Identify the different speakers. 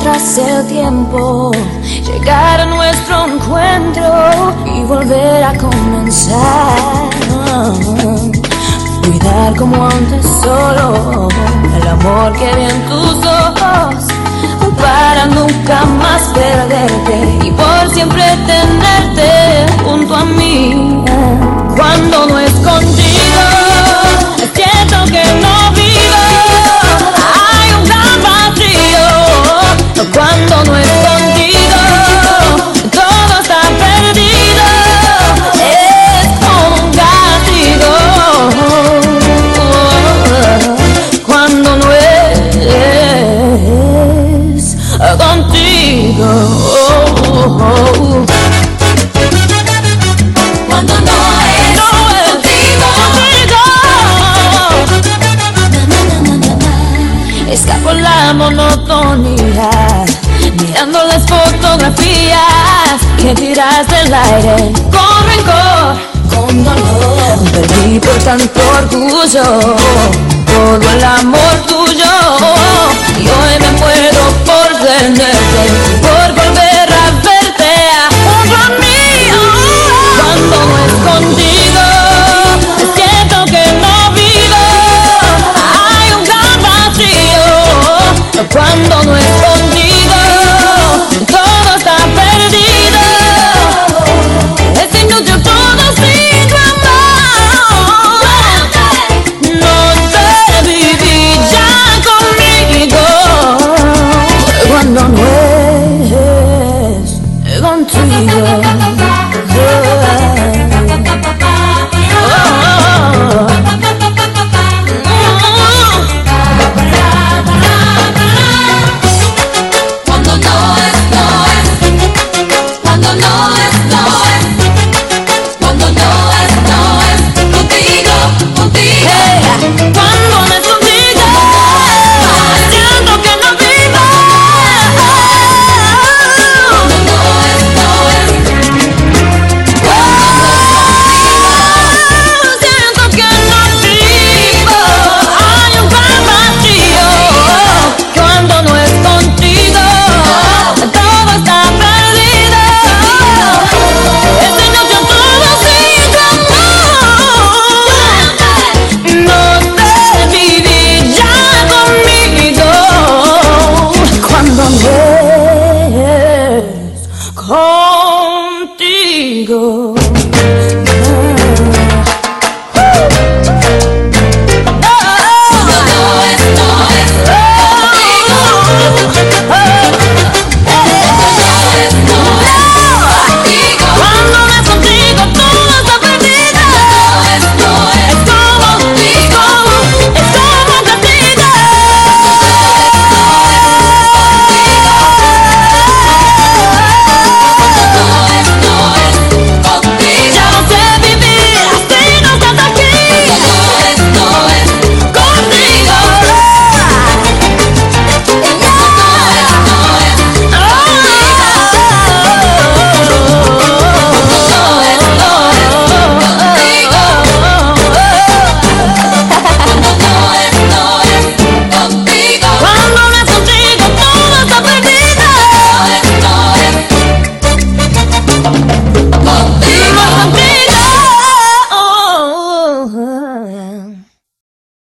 Speaker 1: atrás el tiempo, llegar a nuestro encuentro y volver a comenzar. Cuidar como antes solo el amor que vi en tus ojos, para nunca más perderte y por siempre tenerte junto a mí. Cuando no es contigo, siento que no vivo, hay un gran vacío. Cuando no es contigo, todo está perdido, es como un castigo. Cuando no es contigo,
Speaker 2: Cuando no es contigo,
Speaker 1: escapo la monotonía, mirando las fotografías que tiraste al aire con rencor, con dolor. Perdí por tanto orgullo todo el amor tuyo y hoy me muero por tenerte